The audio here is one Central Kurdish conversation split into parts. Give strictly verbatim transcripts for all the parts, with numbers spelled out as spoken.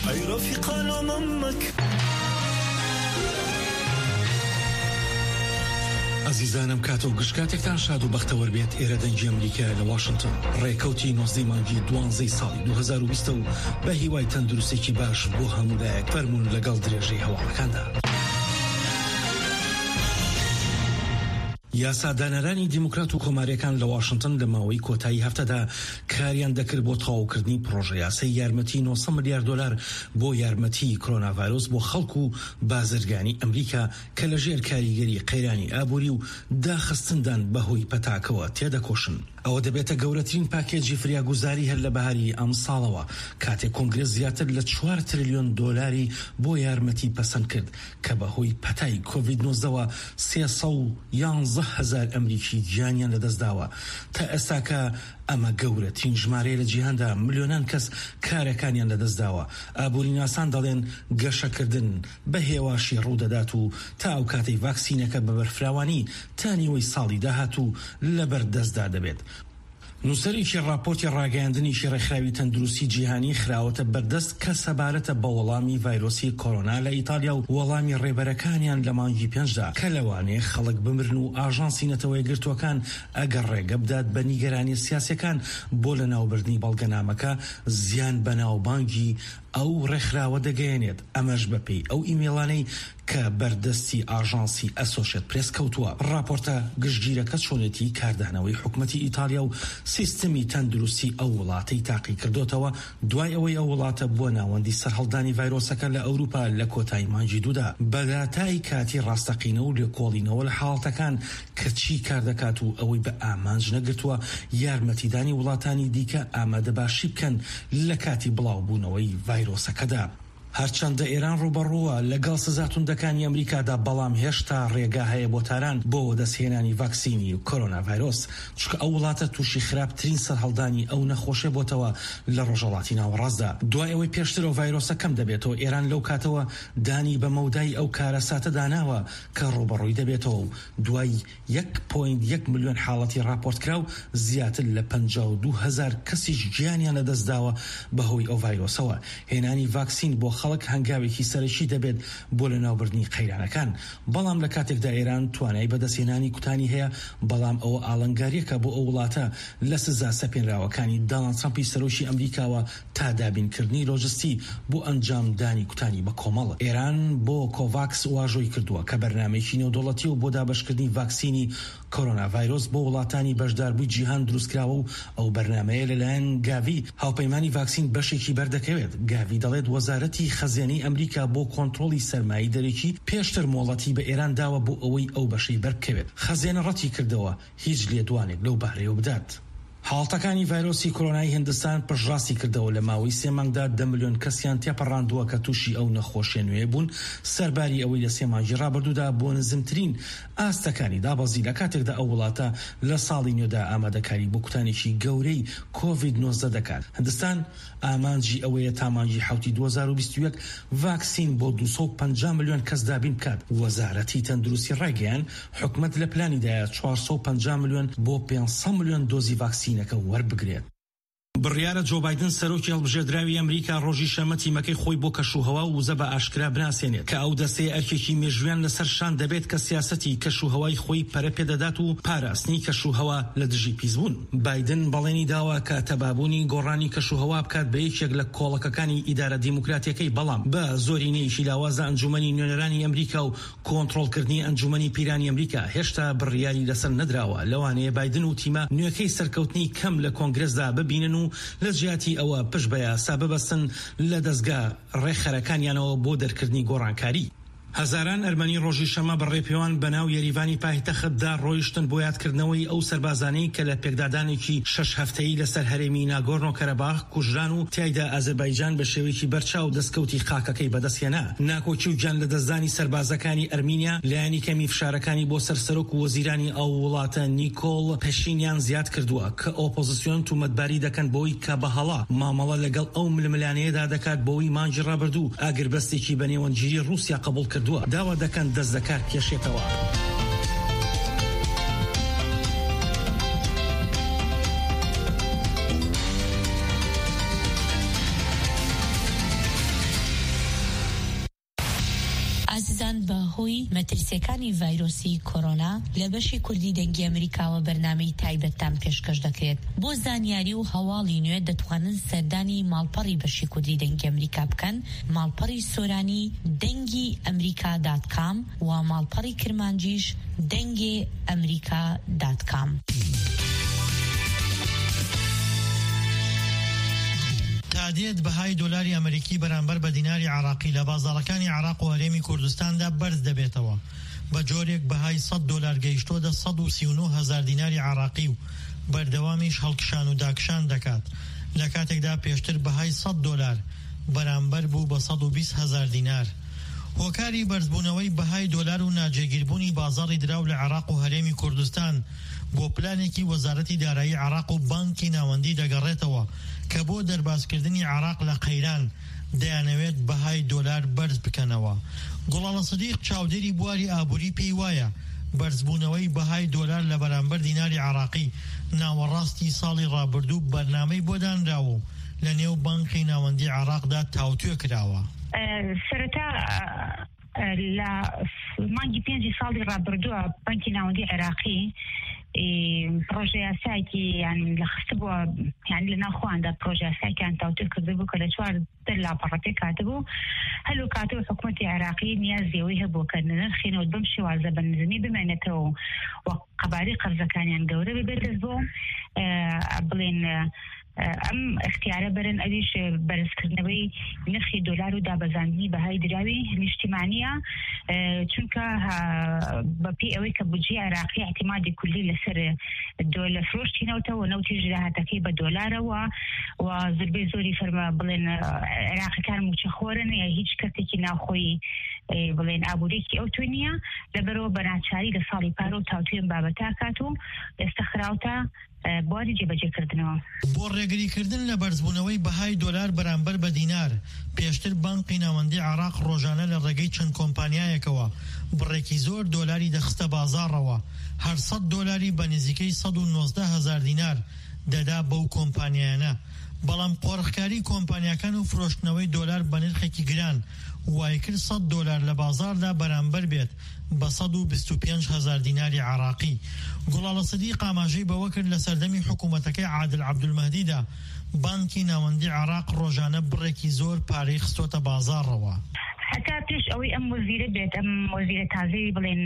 أي رفيقان أمامك. عزیزانم کاتۆ گشتکاتێکتان شاد و بەختەوەر بێت. ئێرە دەنگی ئەمریکا لە واشنگتن ڕێکەوتی نۆزدەی مانگی دوانزەی ساڵی دو هەزار و بیست و بە هیوای تەندروستێکی باش بۆ هەمولایەک فەرموون لەگەڵ درێژەی هەواڵەکاندا. یاسادانەرانی دیموکرات و کۆماریەکان لە واشنگتن لە ماوەی کۆتایی هەفتەدا کاریان دەکرد بۆ تەواوکردنی پرۆژە یاسای یارمەتی نۆ سەد ملیار دۆلار بۆ یارمەتی کۆرۆناڤایرۆس بۆ خەڵک و بازرگانی ئەمریکا کە لەژێر کاریگەری قەیرانی ئابووری و داخستندان بەهۆی پەتاکەوە تێدەکۆشن. ئەوە دەبێتە گەورەترین پاکێجی فریاگوزاری هەر لە بەهاری ئەم ساڵەوە کاتێک کۆنگرێس زیاتر لە چوار تریلیۆن دۆلاری بۆ یارمەتی پەسەند کرد کە بەهۆی پەتای کۆڤید نۆزدەوە سێسەد و یانزە هەزار ئەمریکی گیانیان لەدەستداوە. تا ئێستاکە ئەمە گەورەترین ژمارەیە لە جیهاندا، ملیۆنان کەس کارەکانیان لەدەستداوە. ئابووریناسان دەڵێن گەشەکردن بە هێواشی ڕوودەدات و تا ئەو کاتەی ڤاکسینەکە بە بەرفراوانی تا نیوەی ساڵی داهاتوو لەبەر دەستدا دەبێت. نووسەرێکی راپۆرتی ڕاگەیاندنیشی ڕێکخراوی تەندروستی جیهانی خراوەتە بەردەست کە سەبارەتە بە وەڵامی ڤایرۆسی کۆرۆنا لە ئیتالیا و وەڵامی ڕێبەرەکانیان لە مانگی پێنجدا کە لەوانەیە خەڵک بمرن و ئاژانسی نەتەوەی گرتوەکان ئەگەر ڕێگە بدات بە نیگەرانی سیاسیەکان بۆ لە ناوبردنی بەڵگەنامەکە زیان بە ناوبانگی ئەو ڕێکخراوە دەگەیەنێت. ئەمەش بەپێی ئەو ئیمێڵانەی کە بەردەستی ئاژانسی ئەسۆشێت پرێس کەوتووە. راپۆرتە گشتگیرەکە چۆنێتی کاردانەوەی حکومەتی ئیتالیا و سیستمی تەندروستی ئەو وڵاتەی تاقی کردوتەوە دوای ئەوەی ئەو وڵاتە بووە ناوەندی سەرهەڵدانی ڤایرۆسەکە لە ئەوروپا لە کۆتایی مانگی دوودا. بەداتای کاتی ڕاستەقینە و لێکۆڵینەوە لە حاڵەتەکان کە چی کار دەکات و ئەوەی بە ئامانج نەگرتووە یارمەتیدانی وڵاتانی دیکە ئامادە باشی بکەن لە کاتی بڵاوبوونەوەی ڤایرۆسەکەدا. هەرچەندە ئێران ڕوبەڕووە لەگەڵ سزاتوندەکانی ئەمریکادا، بەڵام هێشتا ڕێگا هەیە بۆ تاران بۆ دەستهێنانی ڤاکسینی و کۆرۆنا ڤایرۆس، چونکە ئەو وڵاتە تووشی خراپترین سەرهەڵدانی ئەو نەخۆشە بۆتەوە لە ڕۆژهەڵاتی ناوەڕاستدا. دوای ئەوەی پێشترەوە ڤایرۆسە کەم دەبێتەوە، ئێران لەو کاتەوە دانی بە مەودای ئەو کارەساتە داناوە کە ڕوبەڕووی دەبێتەوە و دوای یەک پۆینت یەک ملیۆن حاڵەتی راپۆرت کرا و زیاتر لە پەنجا و دوو هەزار کەسیش گیانیان لەدەستداوە بەهۆی ئەو ڤایرۆسەوە. هێنانی ڤاکسین بۆ خەڵک هەنگاوێکی سەرەکی دەبێت بۆ لە ناوبردنی قەیرانەکان، بەڵام لە کاتێکدا ئێران توانای بەدەستهێنانی کوتانی هەیە، بەڵام ئەوە ئاڵنگاریەکە بۆ ئەو وڵاتە لە سزا سەپێنراوەکانی دۆناڵد ترەمپی سەرۆکی ئەمریکاوە تا دابینکردنی لۆجستی بۆ ئەنجامدانی کوتانی بە کۆمەڵ. ئێران بۆ کۆڤاکس واژۆی کردووە کە بەرنامەیەکی نێودەوڵەتی و بۆ دابەشکردنی ڤاکسینی کۆرۆنا ڤایرۆس بۆ وڵاتانی بەشداربووی جیهان دروستکراوە و ئەو بەرنامەیە لەلایەن گاڤی هاوپەیمانی ڤاکسین بەشێکی بەردەکەوێت. گاڤی دەڵێت وەزارەتی خەزیێنەی ئەمریکا بۆ کۆنتڕۆڵی سەرمایی دەرێکی پێشتر مۆڵەتی بە ئێران داوە بۆ ئەوەی ئەو بەشەی بەربکەوێت. خەزیێنە ڕەتی کردەوە هیچ لێدوانێک لەو بارەیەوە بدات. حاڵەتەکانی ڤایرۆسی کۆرۆنای هیندستان پشڕاستی کردەوە لە ماوەی سێ مانگدا دە ملیۆن کەسیان تێپەڕاندووە کە تووشی ئەو نەخۆشیە نوێ بوون، سەرباری ئەوەی لە سێ مانگی ڕابردوودا بۆ نزمترین ئاستەکانی دابەزی لە کاتێکدا ئەو وڵاتە لە ساڵی نوێدا ئامادەکاری بۆ کوتانێکی گەورەی کۆڤید نۆزدە دەکات. هیندستان ئامانجی ئەوەیە تا مانگی حوتی دو هەزار و بیست و یەک ڤاکسین بۆ دووسەد و پەنجا ملیۆن کەس دابین بکات. وەزارەتی تەندروستی ڕایگەیاند حکومەت لە پلانیدایە چوارسەد و پەنجا ملیۆن بۆ پێنجسەد ملیۆن دۆزی ڤاکسینەکە وەربگرێت. بڕیارە جۆ بایدن سەرۆکی هەڵبژێردراوی ئەمریکا ڕۆژی شەمە تیمەکەی خۆی بۆ کەشوهەوا و وزە بە ئاشکرا بناسێنێت کە ئەو دەستەیە ئەرکێکی مێژویان لەسەر شان دەبێت کە سیاسەتی کەشوهەوای خۆی پەرە پێدەدات و پاراستنی کەشوهەوا لە دژی پیسبوون. بایدن بەڵێنی داوا کە تەبابوونی گۆڕانی کەشوهەوا بکات بە یەکێک لە کۆڵەکەکانی ئیدارە دیموکراتیەکەی، بەڵام بە زۆرینەیەکی لاوازە ئەنجومەنی نوێنەرانی ئەمریکا و کۆنتڕۆڵکردنی ئەنجومەنی پیرانی ئەمریکا هێشتا بڕیاری لەسەر نەدراوە. لەوانەیە بایدن و تیمە نوێکەی سەرکەوتنی کەم لە کۆنگرێسدا ببینن و لە جیاتی ئەوە پشت بە یاسا ببەستن لە دەستگا ڕێکخەرەکانیانەوە بۆ دەرکردنی گۆڕانکاری. هەزاران ئەرمەنی ڕۆژی شەمە بەڕێپێوان بەناو یاریڤانی پایتەختدا ڕۆیشتن بۆ یادکردنەوەی ئەو سەربازانەی کە لە پێکدادانێکی شەش هەفتەیی لەسەر هەرێمی ناگۆرنۆ کەرەباخ کوژران و تیایدا ئازەربایجان بە شێوەیەکی بەرچاو دەستکەوتی خاکەکەی بەدەستهێنا. ناکۆچی و گیان لە دەستدانی سەربازەکانی ئەرمینیا لایەنی کەمی فشارەکانی بۆ سەرسەرۆک و وەزیرانی ئەو وڵاتە نیکۆڵ پەشینیان زیاد کردووە کە ئۆپۆزیسیۆن تومەتباری دەکەن بۆی کە بەهەڵا مامەڵە لەگەڵ ئەو ململانەیەدا دەکات بۆی مانجی ڕابردوو ئاگربەستێکی بە نێوەنگیری رووسیا قبول کردووە. داوا دەکەن دەست دەکات کێشێتەوە. ئازیزان بەهۆی مەترسیەکانی ڤایرۆسی کۆرۆنا لە بەشی کوردی دەنگی ئەمریکاوە بەرنامەی تایبەتتان پێشکەش دەکرێت. بۆ زانیاری و هەواڵی نوێ دەتوانن سەردانی ماڵپەڕی بەشی کوردی دەنگی ئەمریکا بکەن، ماڵپەڕی سۆرانی دەنگی ئەمریکا دات کام و ماڵپەڕی کرمانجیش دەنگی ئەمریکا دات کام. تادێت بەهای دۆلاری ئەمریکی بەرامبەر بە دیناری عراقی لە بازاڕەکانی عراق و هەرێمی کوردستاندا بەرز دەبێتەوە. بە جۆرێک بەهای سەد دۆلار گەیشتۆ دە سەد و سی و نۆ هەزار دیناری عراقی و بەردەوامیش هەڵکشان و داکشان دەکات. لە کاتێکدا پێشتر بەهای سەد دۆلار بەرامبەر بوو بە سەد و بیست هەزار دینار. هۆکاری بەرزبوونەوەی بەهای دۆلار و ناجێگیربوونی بازاڕی دراو لە عراق و هەرێمی کوردستان بۆ پلانێکی وەزارەتی دارایی عراق و بانکی ناوەندی دەگەڕێتەوە کە بۆ دەرباسکردنی عراق لە قەیران دەیانەوێت بەهای دۆلار بەرز بکەنەوە. گوڵاڵە سەدیق چاودێری بواری ئابووری پێی وایە بەرزبوونەوەی بەهای دۆلار لە بەرامبەر دیناری عراقی ناوەڕاستی ساڵی ڕابردوو بەرنامەی بۆ دانراوە و لە نێو بانکی ناوەندی عراقدا تاوتوێ کراوە. سەرەتا لە مانگی پێنجی ساڵی ڕابردووە بانکی ناوەندی عێراقی پرۆژە یاسایەکی یان لە خستە بووە یان لە ناوخۆیاندا پرۆژە یاسایەکیان تاوتوێ کردبوو کە لە چوار دەر لاپەڕەکەی کاتبوو. هەلو کاتەوە حکوومەتی عێراقی نیازیەوەی هەبوو کە نرخینەوە بەم شێوازە بە نزمی بمێنێتەوە و قەبارەی قەرزەکانیان گەورە ببێت بۆ بڵێن ئەم اختیارە بەرن ئەویش بەرزکردنەوەی نرخی دۆلار و دابەزاندنی بەهای دراوی نیشتیمانیە، چونکە بەپێی ئەوەی کە بودجێ عێراقی اعتیمادی کولی لەسەر دۆلە فرۆشتینەوەتەوە نەوتی ژراهەتەکەی بە دۆلارەوە و زربەی زۆری فەرمە بڵێن عێراقیەکان موچەخۆرن یا هیچ کەسێکی ناوخۆی بڵێن ئابوورێکی ئەو توێ نییە، لەبەرەوە بەناچاری لە ساڵی پارە و تاوتوێن بابەتا کات و ئێستا خراوتە بواری جێبەجێکردنەوە. بۆ ڕێگریکردن لە بەرزبوونەوەی بەهای دۆلار بەرامبەر بە دینار پێشتر بانقی ناوەندی عراق ڕۆژانە لە ڕێگەی چەند کۆمپانیایەکەوە بڕێکی زۆر دۆلاری دەخستە بازاڕەوە، هەر سەد دۆلاری بە نزیکەی سەد و نۆزدە هەزار دینار دەدا بەو کۆمپانیایانە. بەڵام قۆڕخکاری کۆمپانیاکان و فرۆشتنەوەی دۆلار بە نرخێکی گران وای کرد سەد دۆلار لە بازاردا بەرامبەر بێت بە سەد و بیست و پێنج هەزار دیناری عراقی. گوڵاڵە سەدیق ئاماژەی بەوە کرد لە سەردەمی حکوومەتەکەی عادل عەبدولمەهدیدا بانکی ناوەندی عراق ڕۆژانە بڕێکی زۆر پارەی خستۆتە بازاڕەوە. هەتا پێش ئەوەی ئەم وەزیرە بێت، ئەم وەزیرە تازەی بڵێن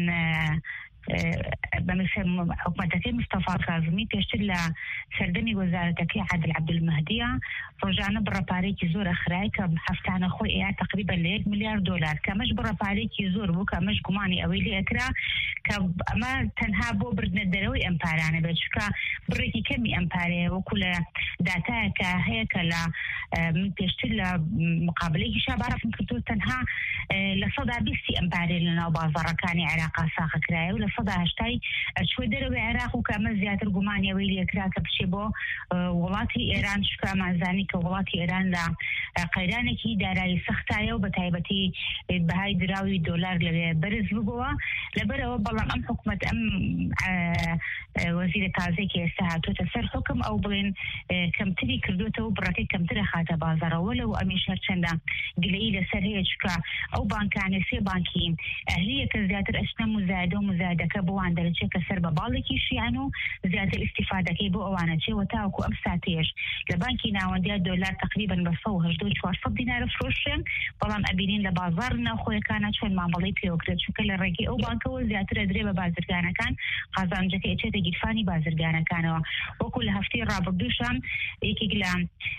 بەمثل حکوومەتەکەی مستەفا کاظمی پێشتر لە سەردەمی وەزارەتەکەی عادل عەبدولمەهدیە ڕۆژانە بڕەپارێکی زۆر ئەخرای کە هەفتانە خۆی ئەیە تقریبا لە یەک میلیارد دۆلار کە ئەمەش بڕەپارێکی زۆر بوو کە ئەمەش گومانی ئەوەی لێ ئەکرا کە ئەمە تەنها بۆ بردنە دەرەوەی ئەم پارانە بێت، چونکە بڕێکی کەمی ئەم پارەیە وەکو لە داتایەکە هەیە کە لە من پێشتر لە مقابلەیەکی شابارەفم کردو تەنها لە سەدا بیستی ئەم پارەیە لە ناو بازاڕەکانی عێراقا ساخەکرایە و لە سەدا هەشتای ئەچوە دەرەوەی عێراق و کە ئەمە زیاتر گومانی ئەوەی لێ کرا کە بچێ بۆ وڵاتی ئێران، چونکە ئەمانزانی کە وڵاتی ئێران لە قەیرانێکی دارایی سەختایە و بە تایبەتی بەهای دراوی دۆلار لەوێ بەرز ببووە. لەبەرەوە بەڵام ئەم حکوومەت ئەم وەزیرە تازەی کە ئێستا هاتوۆتە سەر حکم ئەو بڵێن کەمتری کردوێتەوە بڕەکەی کەمترە خاتە بازاڕەوە لەو ئەمیش هەرچەندە گلەیی لەسەر هەیە، چونکە ئەو بانکانە سێ بانکی ئەهلیە کە زیاتر ئەچنە مزایدە و مزایدەکە بۆوان دەرەچێت کە سەر بە باڵێکی شیان و زیاتر ئیستیفادەکەی بۆ ئەوانە چێوە تاوەکو ئەم ساتێش لە بانکی ناوەندیە دۆلار تقریبا بە سەد و هەژدە و چوارسەد دینارە فرۆشتن، بەڵام ئەبینین لە بازار ناوخۆیەکانە چۆن مامەڵەی پێوەکرێت، چونکە لە ڕێگەی ئەو بانکەوە زیاتر ئەدرێ بە بازرگانەکان قازانجەکە ئەچێتە گیرفانی بازرگانەکانەوە. وەکو لە هەفتەی ڕابردووشان یەکێک لە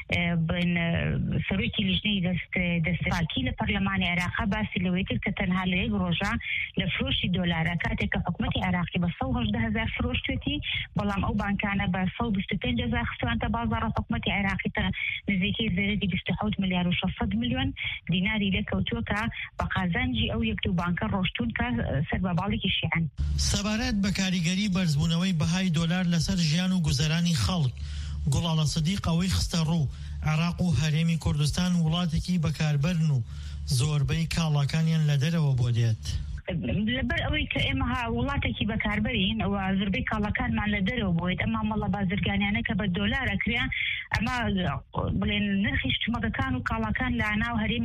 سەرۆکی لیژنەی دەستپاکی لە پەرلەمانی عێراقا باسی لەوەی کرد کە تەنها لە یەک ڕۆژە لە فرۆشی دۆلارە کاتێک کە حکوومەتی عێراقی بە سەد و هەژدە هەزار فرۆشتوێتی، بەڵام ئەو بانکانە بە سەد و بیست و پێنج هەزار خستوانتە بازاڕە حکوومەتی عێراقی تا نزیکەی زێرەی بیست و حەوت ملیار و شەشسەد میلیۆن دیناری لێکەوتووە کە بە قازانجی ئەو یەک دوو بانکە ڕۆشتون کە سەر بە باڵێکی شیعن. سەبارەت بە کاریگەری بەرزبوونەوەی بەهای دۆلار لەسەر ژیان و گوزەرانی خەڵک، گوڵاڵە سەدیق ئەوەی خستە ڕوو عێراق و هەرێمی کوردستان وڵاتێکی بەکاربەرن و زۆربەی کاڵاکانیان لە دەرەوە بۆ دێت. لەبەر ئەوەی کە ئێمە وڵاتێکی بەکاربەرین و زۆربەی کاڵەکانمان لە دەرەوە بۆیت، ئەمە مەڵە بازرگانیانە کە بە دۆلارە کرا، ئەمە بڵێن نرخی شتومەکەکان و کاڵەکان لە ناو هەرێمی